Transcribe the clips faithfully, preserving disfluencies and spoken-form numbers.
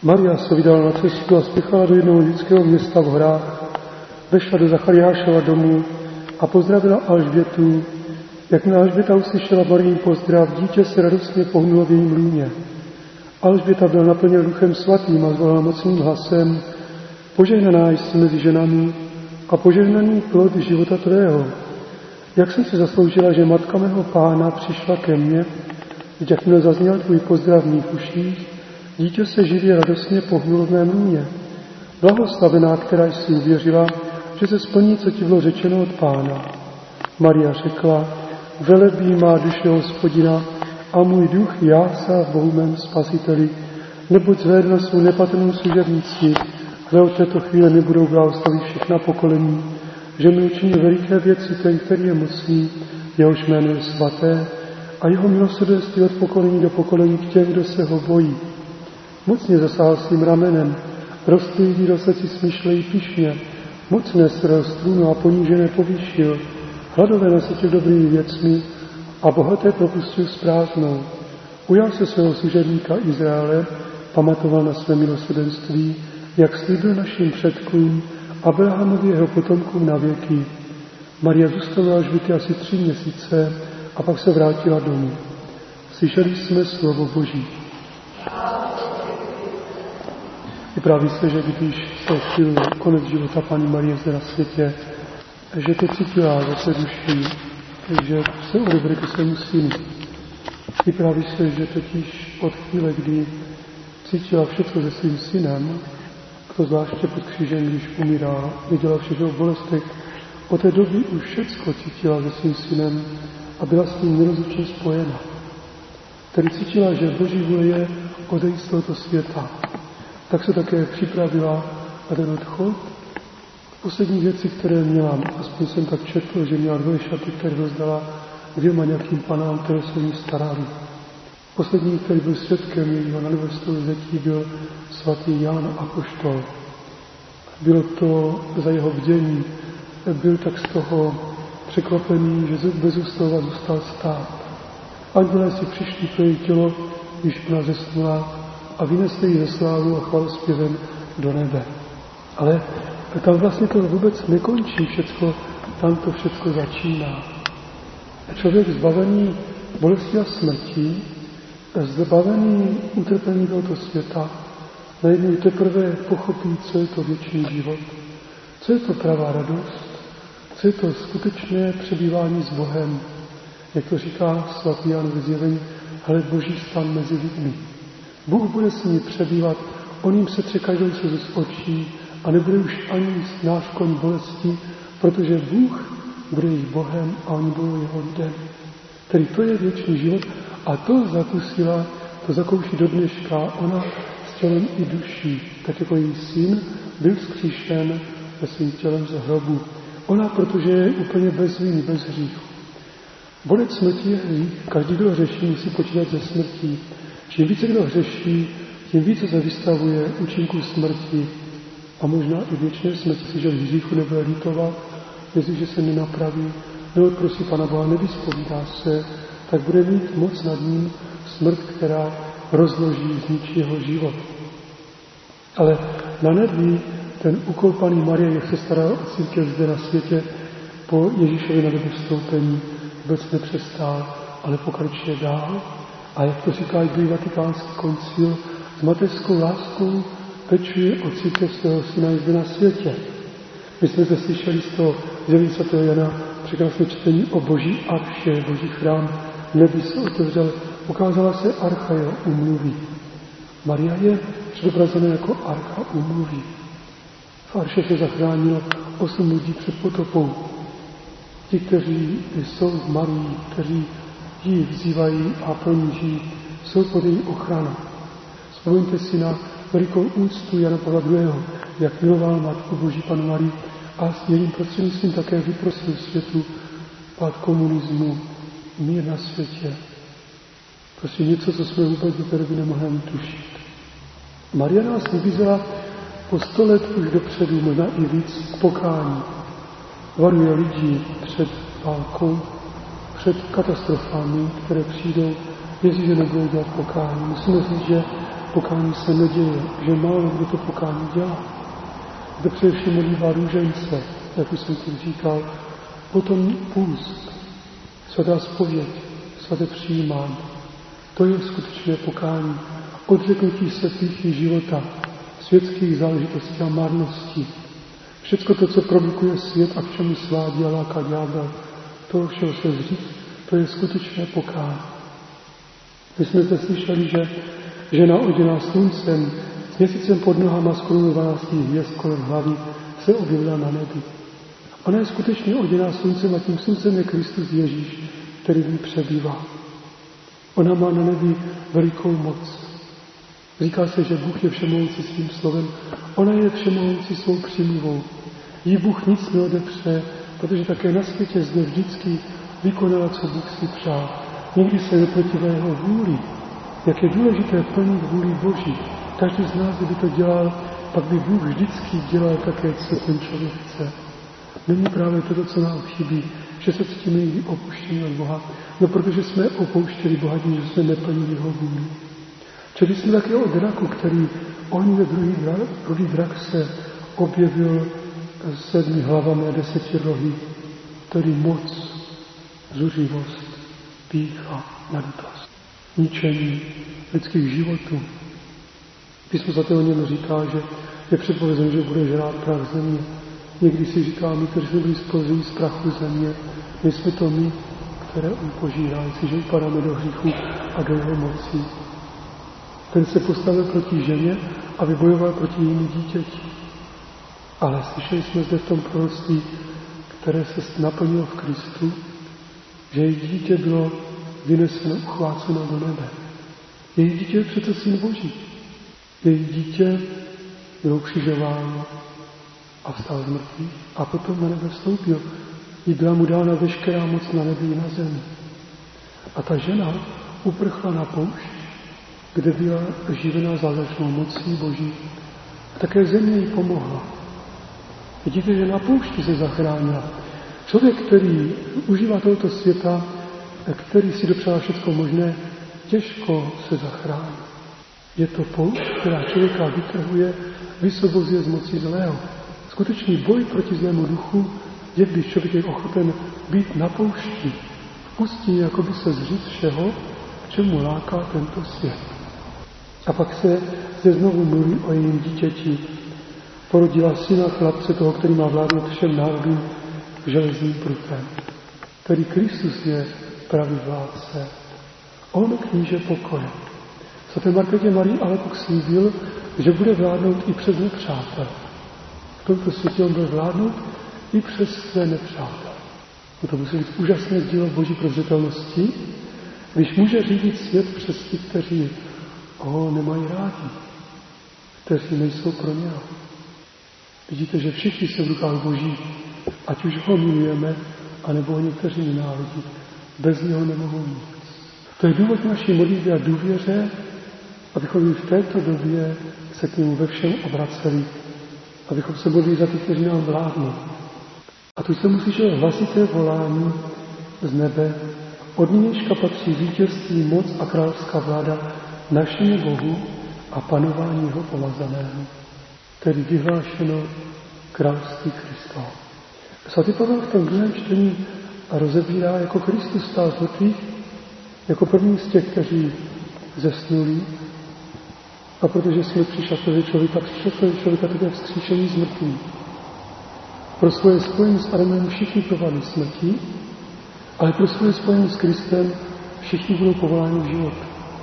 Maria se vydala na cestu a spěchala do jednoho lidského města v horách, vešla do Zachariášova domu a pozdravila Alžbětu. Jakmile Alžběta uslyšela Marijin pozdrav, dítě se radostně pohnulo v jejím lůně. Alžběta byla naplněna Duchem Svatým a zvolala mocným hlasem: Požehnaná jsi mezi ženami a požehnaný plod života tvého. Jak jsem si zasloužila, že matka mého Pána přišla ke mně, když jakmile zazněl tvůj pozdrav v mých uších, dítě se živě radostně pohnulo v mém lůně. Blahoslavená, která jsi uvěřila, že se splní, co ti bylo řečeno od Pána. Maria řekla: Velebí má duše Hospodina a můj duch jásá v Bohu mém Spasiteli, neboť zhlédl svou nepatrnou služebnici, že od této chvíle nebudou blahoslavit všechna pokolení, že mi učinil veliké věci ten, který je mocný, jehož jméno je svaté a jeho milosrdenství od pokolení do pokolení k těm, kdo se ho bojí. Mocně zasáhl svým ramenem, rozklidí rozseci smyšlejí pyšně, mocné se roztrůnu a ponížené povýšil, hladové nasytil dobrými věcmi a bohaté propustil s prázdnou. Ujal se svého služebníka Izraele, pamatoval na své milosrdenství, jak slíbil našim předkům Abrahamovi jeho potomkům na věky. Maria zůstala Alžběty asi tři měsíce a pak se vrátila domů. Slyšeli jsme slovo Boží. Vypráví se, že když skončil konec života paní Marie zde na světě, že to cítila ve své duši, že se odebere ke svému synu. Vypráví se, že totiž od chvíle, kdy cítila všechno se svým synem, to zvláště pod křížem, když umírá, viděla všechno v bolestech, od té doby už všecko cítila se svým synem a byla s ním nerozlučně spojena. Tedy cítila, že Boží vůle je odejít z tohoto světa. Tak se také připravila na ten odchod. Poslední věci, které měla, aspoň jsem tak četl, že měla dvě šaty, které rozdala dvěma nějakým panám, které se o ní starali. Poslední, který byl svědkem jejího nadvrstvého vzetí, byl svatý Jan Apoštol. Bylo to za jeho bdění, byl tak z toho překvapený, že bez ústava zůstal stát. Andělé si přišli pro její tělo, když ona zesnula, a vynesli ji ze slávu a chvalospěvem do nebe. Ale tam vlastně to vůbec nekončí všecko, tam to všecko začíná. Člověk zbavený bolesti a smrti, zbavený utrpení tohoto světa, najednou teprve pochopí, co je to věčný život, co je to pravá radost, co je to skutečné přebývání s Bohem. Jak to říká svatý Jan ve Zjevení, hele, Boží stan mezi lidmi. Bůh bude s ní přebývat, on jim se tře každou slzu z očí a nebude už ani náškon bolesti, protože Bůh bude jejich Bohem a oni budou jeho lidem. Tedy to je věčný život a to zakusila, to zakouší do dneška ona s tělem i duší, tak jako její syn byl vzkříšen ve svým tělem z hrobu. Ona, protože je úplně bez viny, bez hříchu. Bolest smrti je hřích, každý, kdo hřeší, musí počítat ze smrtí. Čím více kdo hřeší, tím více se vystavuje účinku smrti a možná i věčné smrti, že v hříchu nebude litovat, jestliže se nenapraví, nebo prosí Pana Boha, nevyspovídá se, tak bude mít moc nad ním smrt, která rozloží, zničí jeho život. Ale na nebi ten úkol Panny Marie, jak se stará o církev zde na světě, po Ježíšově na nebi vstoupení vůbec nepřestál, ale pokračuje dál. A jak to říká i druhý vatikánský koncil, s mateřskou láskou pečuje o církev svého syna zde na světě. My jsme zde slyšeli z toho zjevení svatého Jana překrásné čtení o Boží arše, Boží chrám. Nebi se otevřel, ukázala se archa jeho úmluvy. Maria je předobrazená jako archa úmluvy. V arše se zachránilo osm lidí před potopou. Ti, kteří jsou v Marii, kteří ji vzývají a pro ní žijí, jsou pod její ochranu. Vzpomeňte si na velikou úctu Jana Pavla druhého., jak miloval Matku Boží Pannu Marii a s jejím prostřednictvím také vyprosil světu pád komunismu, mír na světě. Prostě něco, co jsme vůbec do té doby nemohli ani tušit. Maria nás vybízela po sto let už dopředu, možná i víc, k pokání. Varuje lidi před válkou, před katastrofami, které přijdou, jestliže nebudou dělat pokání. Musíme říct, že pokání se neděje, že málo kdo to pokání dělá. Kdo především modlívá růžence, jak už jsem tím říkal, potom půst, svatá zpověď, svaté přijímání. To je skutečné pokání, odřeknutí se pýchy života, světských záležitostí a marností. Všecko to, co produkuje svět a k čemu svádí a láká ďábel, toho všeho se zříct, to je skutečné pokání. My jsme zde slyšeli, že žena oděná sluncem, s měsícem pod nohama, s korunou dvanácti hvězd kolem hlavy, se objevila na nebi. Ona je skutečně oděná sluncem a tím sluncem je Kristus Ježíš, který v ní přebývá. Ona má na nebi velikou moc. Říká se, že Bůh je všemohoucí svým slovem. Ona je všemohoucí svou přímluvou. Jí Bůh nic neodepře, protože také na světě zde vždycky vykonala, co Bůh si přál. Nikdy se neprotivila jeho vůli. Jak je důležité plnit vůli Boží. Každý z nás, kdyby to dělal, pak by Bůh vždycky dělal také, co ten člověk chce. Není právě to, co nám chybí, že se cítíme někdy opuštění od Boha, no protože jsme opouštěli Boha tím, že jsme neplnili jeho vůli. Čili jsme také o draku, který on je druhý drak, druhý drak se objevil s sedmi hlavami a deseti rohy, tedy moc, zuřivost, pýcha, nadutost, ničení lidských životů. Písmo svaté o něm říká, že je předpovězeno, že bude žrát prach země. Někdy si říká, my, kteří jsme byli spolzení z prachu země, my jsme to my, které on požírá, jestliže upadáme do hříchu a do jeho moci. Ten se postavil proti ženě a vybojoval proti jiný dítěti. Ale slyšeli jsme zde v tom proroctví, které se naplnilo v Kristu, že její dítě bylo vyneseno, uchváceno do nebe. Její dítě je přece syn Boží. Její dítě bylo ukřižováno a vstal z mrtvých a potom na nebe vstoupil. Jí byla mu dána veškerá moc na nebi i na zemi. A ta žena uprchla na poušť, kde byla živená zázračnou mocí Boží. A také země jí pomohla. Vidíte, že na poušti se zachránila. Člověk, který užívá tohoto světa, který si dopřál všechno možné, těžko se zachrání. Je to poušť, která člověka vytrhuje, vysvobozuje z moci zlého. Skutečný boj proti zlému duchu je, když člověk je ochoten být na poušti, v pustině, jako by se zříct všeho, k čemu láká tento svět. A pak se zde znovu mluví o jejím dítěti. Porodila syna chlapce toho, který má vládnout všem národům železním prutem. Který Kristus je pravý vládce. On kníže pokoje. Svaté Markétě Marii ale Bůh slíbil, že bude vládnout i přes nepřátel. V tomto světě on byl vládnout i přes své nepřátel. No to musí být úžasné dílo Boží prozřetelnosti, když může řídit svět přes ty, kteří ho nemají rádi, kteří nejsou pro něho. Vidíte, že všichni jsou v rukách Boží, ať už ho milujeme, anebo ho někteří nenávidí. Bez něho nemohou nic. To je důvod naší modlitby a důvěře, abychom i v této době se k němu ve všem obraceli, abychom se modlili za ty, kteří nám vládnou. A tu se musí slyšet hlasité volání z nebe. Od nynějška patří vítězství, moc a královská vláda našemu Bohu a panování jeho pomazaného, tedy vyhlášeno království Kristova. Svatý Pavel v tom druhém čtení rozebírá, jako Kristus stál z mrtvých, jako první z těch, kteří zesnuli. A protože smrt přišla skrze člověka, přišla skrze člověka také vzkříšení z mrtvých. Pro svoje spojení s Adamem všichni propadli smrti, ale pro svoje spojení s Kristem všichni budou povoláni v život.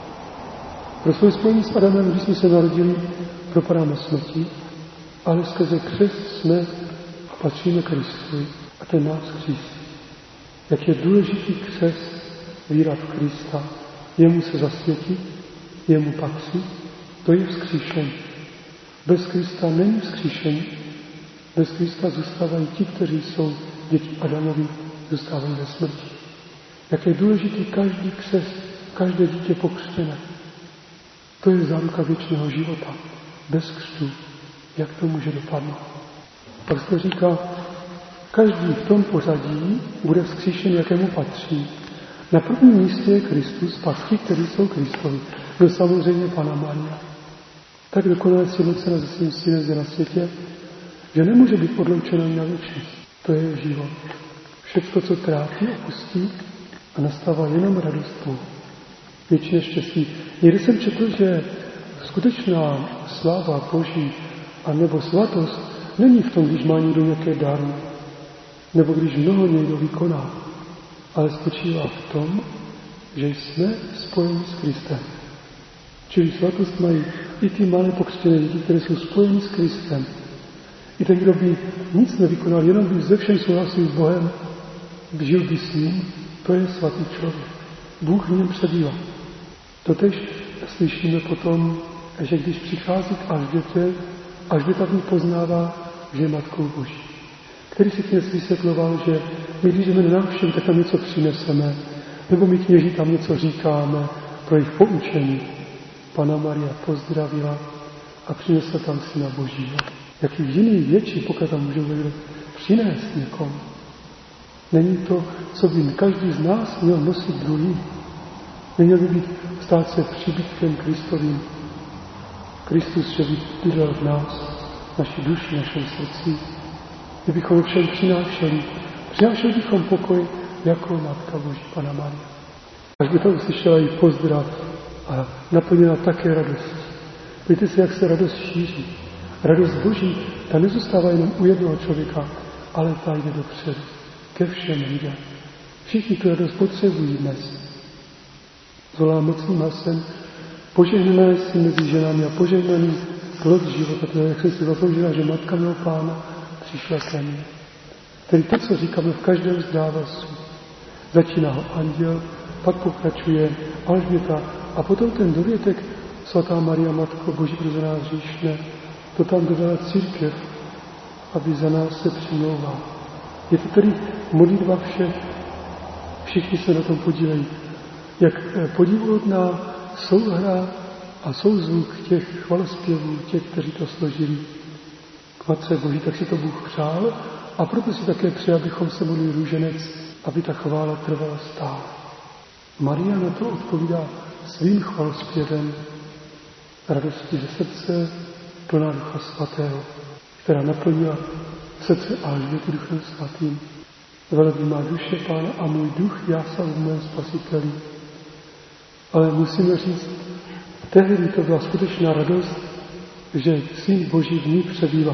Pro svoje spojení s Adamem, když jsme se narodili, propadáme smrti, ale skrze křest jsme a patříme Kristu a ten nás křistí. Jak je důležitý křest, víra v Krista, jemu se zasvětit, jemu patří, to je vzkříšení. Bez Krista není vzkříšení, bez Krista zůstávají ti, kteří jsou děti Adamovi, zůstávají ve smrti. Jak je důležitý každý křest, každé dítě pokřtěné. To je záruka věčného života. Bez křtu, jak to může dopadnout? Pak se říká, každý v tom pořadí bude vzkříšen, jakému patří. Na prvním místě je Kristus, pak ti, kteří jsou Kristovi. No samozřejmě Panna Maria. tak dokonale sjednocena se svým synem zde na světě, že nemůže být odloučena na věčnost. To je život. Všechno, co trápí, opustí a nastává jenom radost Bohu. Věčné štěstí. Někdy jsem četl, že skutečná sláva Boží a nebo svatost není v tom, když má někdo nějaké dary, nebo když mnoho někdo vykoná, ale spočívá v tom, že jsme spojeni s Kristem. Čili svatost mají i ty malé pokřtěné děti, které jsou spojeni s Kristem. I ten, kdo by nic nevykonal, jenom by ze všem souhlasil s Bohem, žil by s ním, to je svatý člověk. Bůh v něm přebývá. Totež slyšíme potom, že když přichází k Alžbětě, Alžběta v ní poznává, že je Matkou Boží. Který si kněz vysvětloval, že my, když jdeme na návštěvu, tak tam něco přineseme, nebo my kněží tam něco říkáme pro jejich poučení. Panna Maria pozdravila a přinesla tam Syna Božího. Jaký jiný větší, pokud tam může přinést někomu. Není to, co by každý z nás měl nosit druhý. Neměl by být stát se příbytkem Kristovým. Kristus, že by bydlel v nás, naší duši, našem srdci. Kdybychom všem přinášeli, přinášeli bychom pokoj jako Matka Boží, Panna Maria. Až by to uslyšela jí pozdrav a naplněna také radost. Víte si, jak se radost šíří. Radost Boží, ta nezůstává jenom u jednoho člověka, ale ta jde dopředu. Ke všem lidem. Všichni tu radost potřebují dnes. Zvolá mocným hlasem, požehnaná jsi mezi ženami a požehnaný plod života. To je, jak jsem si zasloužila, že Matka mého Pána přišla ke mně. Tedy to, co říkáme v každém z závazců. Začíná ho anděl, pak pokračuje Alžběta a potom ten dovětek svatá Maria, Matko Boží pro za nás hříšné, to tam dodala církev, aby za nás se přimlouvala. Je to tedy modlitba všech. Všichni se na tom podílejí. Jak podivuhodná souhra a souzvuk těch chvalospěvů, těch, kteří to složili k Matce Boží, tak si to Bůh přál a proto si také přeje, abychom se modlili růženec, aby ta chvála trvala stále. Maria na to odpovídá svým chvalospěvem radosti ze srdce plná Ducha Svatého, která naplnila srdce Alžběty Duchem Svatým. Velebí má duše Pána a můj duch jásal v mém Spasiteli. Ale musíme říct, tehdy to byla skutečná radost, že Syn Boží v ní přebývá.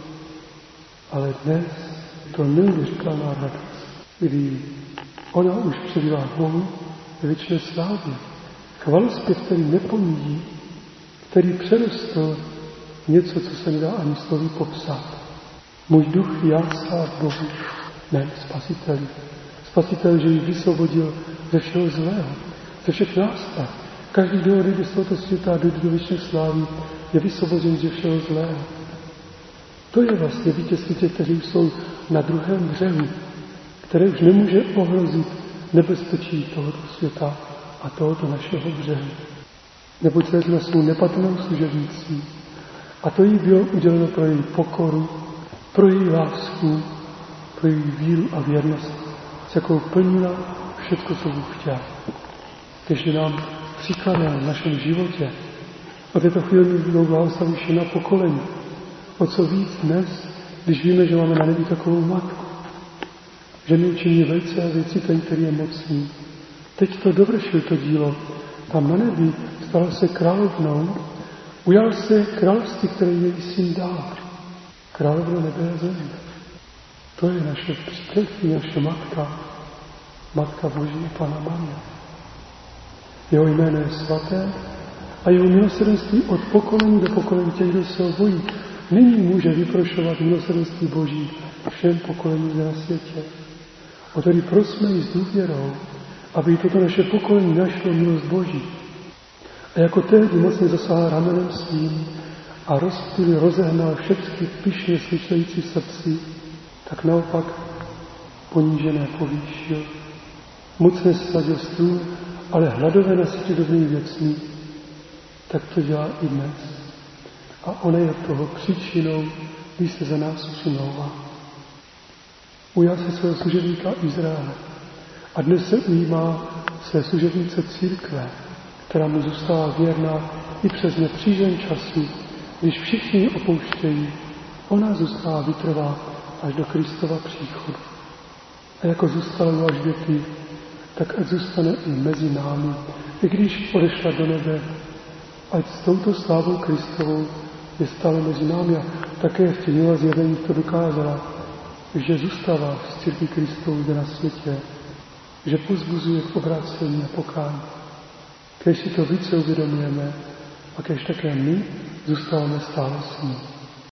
Ale dnes to neuvěřitelná radost, kdy ona už přebývá v Bohu ve věčné slávě. Chvalospěv, který nepomíjí, který přerostl něco, co se nedá ani slovy popsat. Můj duch jásá v Bohu, mém Spasiteli. Spasitel, že ji vysvobodil ze všeho zlého, ze všech nástav. Každý, kdo odejde z tohoto světa a dojde do věčné slávy, je vysvobozen ze všeho zlého. To je vlastně vítězství těch, kteří jsou na druhém břehu, které už nemůže ohrozit nebezpečí tohoto světa a tohoto našeho břehu. Neboť se na svou nepatrnou služebnicí. A to jí bylo uděleno pro její pokoru, pro její lásku, pro její víru a věrnost, s jakou plnila všechno, co Bůh chtěl. Takže nám příkladem v našem životě a této chvíli budou blahoslavuši na pokolení. O co víc dnes, když víme, že máme na nebi takovou matku, že mi učiní velice věci ten, který je mocný. Teď to dovršil to dílo. Tam na nebi stal se královnou, ujal se království, které její syn dal. Královna nebe a země. To je naše přítelkyně, naše matka, Matka Boží, Panna Maria. Jeho jméno je svaté a jeho milosrdenství od pokolení do pokolení těch, kdo se ho bojí. Nyní může vyprošovat milosrdenství Boží všem pokolením na světě. O tedy prosme ji s důvěrou, aby toto naše pokolení našlo milost Boží. A jako tehdy mocně zasáhl ramenem svým a rozptýl, rozehnal všechny pyšně smyšlející srdci, tak naopak ponížené povýšil. Mocně sladil stůl, ale hladové nasytil dobrým věcmi. Tak to dělá i dnes. A ona je toho příčinou, když se za nás přimlouvá. Ujal se svého služebníka Izraele a dnes se ujímá své služebnice církve, která mu zůstává věrná i přes nepřízeň času Když všichni ji opouštějí, ona zůstává vytrvá až do Kristova příchodu. A jako zůstala u Alžběty, tak ať zůstane i mezi námi, i když odešla do nebe, ať s touto slávou Kristovou je stále mezi námi a také v těch mnoha zjeveních to dokázala, že zůstává v církvi Kristovou zde na světě, že pozbuzuje k obrácení a pokání. Když si to více uvědomujeme a když také my zůstáváme stále s ní.